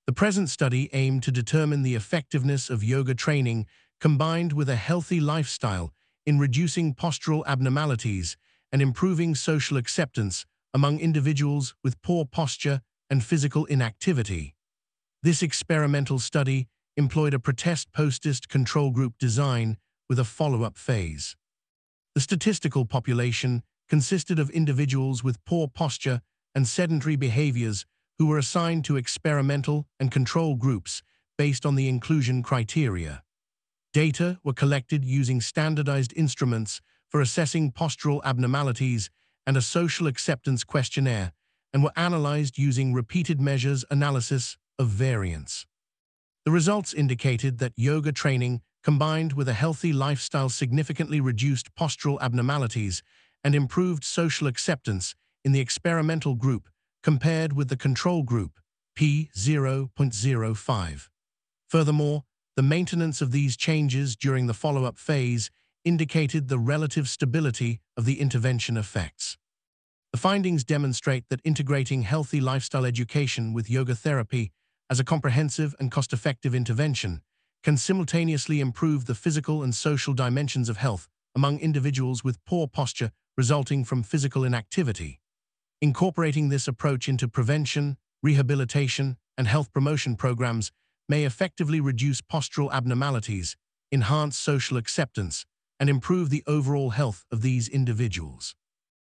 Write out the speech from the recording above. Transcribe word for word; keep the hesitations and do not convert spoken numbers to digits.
The present study aimed to determine the effectiveness of yoga training combined with a healthy lifestyle in reducing postural abnormalities and improving social acceptance among individuals with poor posture and physical inactivity. This experimental study employed a pretest-post control group design with a follow-up phase. The statistical population consisted of individuals with poor posture and sedentary behaviors who were assigned to experimental and control groups based on the inclusion criteria. Data were collected using standardized instruments for assessing postural abnormalities and a social acceptance questionnaire, and were analyzed using repeated measures analysis of variance. The results indicated that yoga training combined with a healthy lifestyle significantly reduced postural abnormalities and improved social acceptance in the experimental group compared with the control group, p zero point zero five. Furthermore, the maintenance of these changes during the follow-up phase indicated the relative stability of the intervention effects. The findings demonstrate that integrating healthy lifestyle education with yoga therapy as a comprehensive and cost-effective intervention can simultaneously improve the physical and social dimensions of health among individuals with poor posture resulting from physical inactivity. Incorporating this approach into prevention, rehabilitation, and health promotion programs may effectively reduce postural abnormalities, enhance social acceptance, and improve the overall health of these individuals.